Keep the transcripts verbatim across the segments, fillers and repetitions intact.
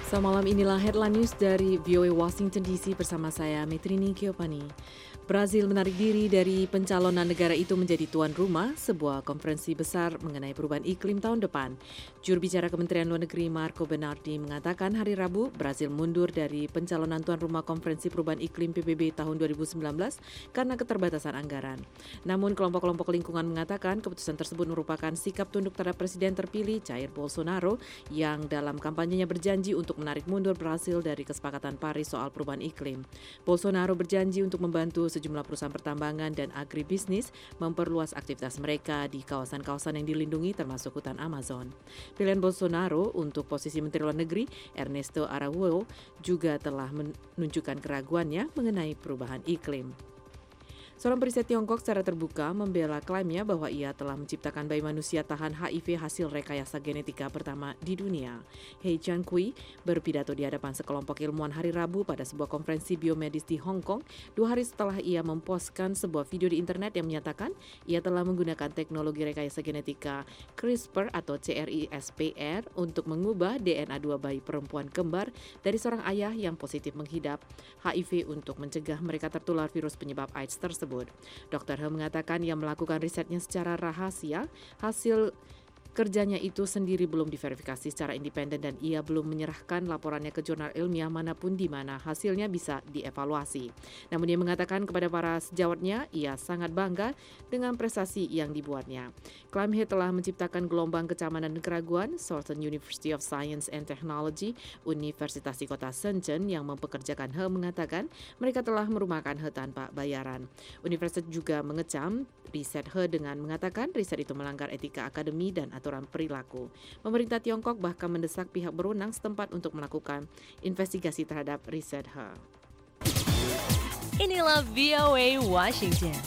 So, malam inilah headline news dari V O A Washington D C bersama saya, Metrini Kiopani. Brazil menarik diri dari pencalonan negara itu menjadi tuan rumah sebuah konferensi besar mengenai perubahan iklim tahun depan. Juru bicara Kementerian Luar Negeri Marco Bernardi mengatakan hari Rabu Brazil mundur dari pencalonan tuan rumah konferensi perubahan iklim P B B tahun dua ribu sembilan belas karena keterbatasan anggaran. Namun kelompok-kelompok lingkungan mengatakan keputusan tersebut merupakan sikap tunduk terhadap Presiden terpilih Jair Bolsonaro yang dalam kampanyenya berjanji untuk menarik mundur Brazil dari kesepakatan Paris soal perubahan iklim. Bolsonaro berjanji untuk membantu sejumlah perusahaan pertambangan dan agribisnis memperluas aktivitas mereka di kawasan-kawasan yang dilindungi termasuk hutan Amazon. Pilihan Bolsonaro untuk posisi Menteri Luar Negeri, Ernesto Araújo, juga telah menunjukkan keraguannya mengenai perubahan iklim. Seorang periset Tiongkok secara terbuka membela klaimnya bahwa ia telah menciptakan bayi manusia tahan H I V hasil rekayasa genetika pertama di dunia. He Jiankui berpidato di hadapan sekelompok ilmuwan hari Rabu pada sebuah konferensi biomedis di Hong Kong, dua hari setelah ia memposkan sebuah video di internet yang menyatakan ia telah menggunakan teknologi rekayasa genetika CRISPR atau CRISPR untuk mengubah D N A dua bayi perempuan kembar dari seorang ayah yang positif menghidap H I V untuk mencegah mereka tertular virus penyebab AIDS tersebut. dokter He mengatakan ia melakukan risetnya secara rahasia. Hasil kerjanya itu sendiri belum diverifikasi secara independen dan ia belum menyerahkan laporannya ke jurnal ilmiah manapun di mana hasilnya bisa dievaluasi. Namun dia mengatakan kepada para sejawatnya ia sangat bangga dengan prestasi yang dibuatnya. Klaim He telah menciptakan gelombang kecaman dan keraguan. Southern University of Science and Technology, Universitas di kota Shenzhen yang mempekerjakan He mengatakan mereka telah merumahkan He tanpa bayaran. Universitas juga mengecam riset He dengan mengatakan riset itu melanggar etika akademi dan aturan perilaku. Pemerintah Tiongkok bahkan mendesak pihak berwenang setempat untuk melakukan investigasi terhadap riset He. Inilah V O A Washington.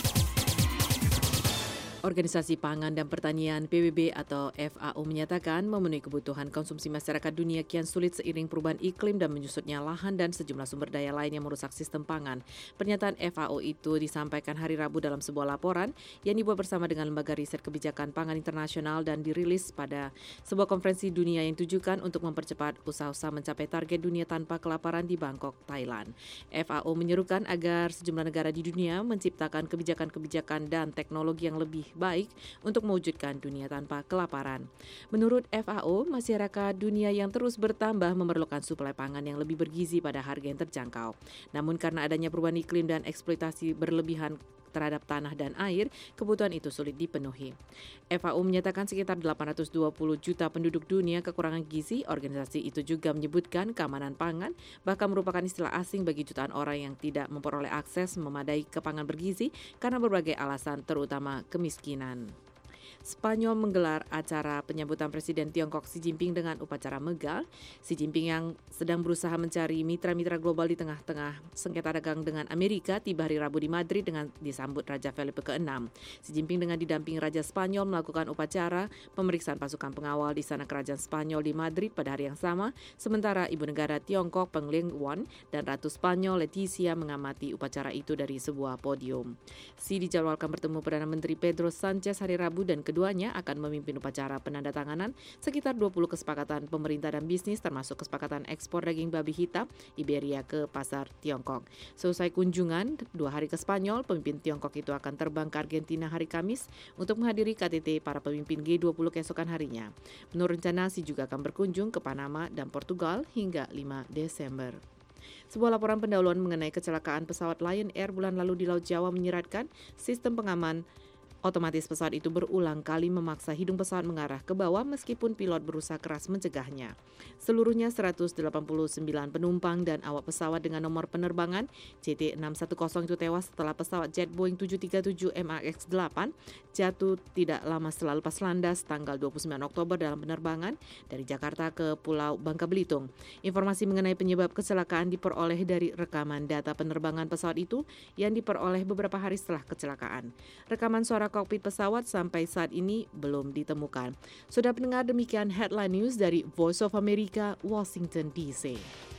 Organisasi Pangan dan Pertanian P B B atau F A O menyatakan memenuhi kebutuhan konsumsi masyarakat dunia kian sulit seiring perubahan iklim dan menyusutnya lahan dan sejumlah sumber daya lain yang merusak sistem pangan. Pernyataan F A O itu disampaikan hari Rabu dalam sebuah laporan yang dibuat bersama dengan Lembaga Riset Kebijakan Pangan Internasional dan dirilis pada sebuah konferensi dunia yang ditujukan untuk mempercepat usaha-usaha mencapai target dunia tanpa kelaparan di Bangkok, Thailand. F A O menyerukan agar sejumlah negara di dunia menciptakan kebijakan-kebijakan dan teknologi yang lebih baik untuk mewujudkan dunia tanpa kelaparan. Menurut F A O, masyarakat dunia yang terus bertambah memerlukan suplai pangan yang lebih bergizi pada harga yang terjangkau. Namun karena adanya perubahan iklim dan eksploitasi berlebihan terhadap tanah dan air, kebutuhan itu sulit dipenuhi. F A O menyatakan sekitar delapan ratus dua puluh juta penduduk dunia kekurangan gizi. Organisasi itu juga menyebutkan keamanan pangan bahkan merupakan istilah asing bagi jutaan orang yang tidak memperoleh akses memadai ke pangan bergizi karena berbagai alasan, terutama kemiskinan. Spanyol menggelar acara penyambutan Presiden Tiongkok Xi Jinping dengan upacara megah. Xi Jinping yang sedang berusaha mencari mitra-mitra global di tengah-tengah sengketa dagang dengan Amerika tiba hari Rabu di Madrid dengan disambut Raja Felipe keenam. Xi Jinping dengan didampingi Raja Spanyol melakukan upacara pemeriksaan pasukan pengawal di Istana Kerajaan Spanyol di Madrid pada hari yang sama, sementara Ibu Negara Tiongkok Peng Linghuan dan Ratu Spanyol Letizia mengamati upacara itu dari sebuah podium. Xi dijadwalkan bertemu Perdana Menteri Pedro Sanchez hari Rabu dan keduanya akan memimpin upacara penandatanganan sekitar dua puluh kesepakatan pemerintah dan bisnis termasuk kesepakatan ekspor daging babi hitam Iberia ke pasar Tiongkok. Selesai kunjungan dua hari ke Spanyol, pemimpin Tiongkok itu akan terbang ke Argentina hari Kamis untuk menghadiri K T T para pemimpin G dua puluh keesokan harinya. Menurut rencana, Xi juga akan berkunjung ke Panama dan Portugal hingga lima Desember. Sebuah laporan pendahuluan mengenai kecelakaan pesawat Lion Air bulan lalu di Laut Jawa menyiratkan sistem pengaman otomatis pesawat itu berulang kali memaksa hidung pesawat mengarah ke bawah meskipun pilot berusaha keras mencegahnya. Seluruhnya seratus delapan puluh sembilan penumpang dan awak pesawat dengan nomor penerbangan C T enam satu nol itu tewas setelah pesawat jet Boeing tujuh tiga tujuh M A X delapan jatuh tidak lama setelah lepas landas tanggal dua puluh sembilan Oktober dalam penerbangan dari Jakarta ke Pulau Bangka Belitung. Informasi mengenai penyebab kecelakaan diperoleh dari rekaman data penerbangan pesawat itu yang diperoleh beberapa hari setelah kecelakaan. Rekaman suara kokpit pesawat sampai saat ini belum ditemukan. Sudah pendengar, demikian headline news dari Voice of America, Washington D C.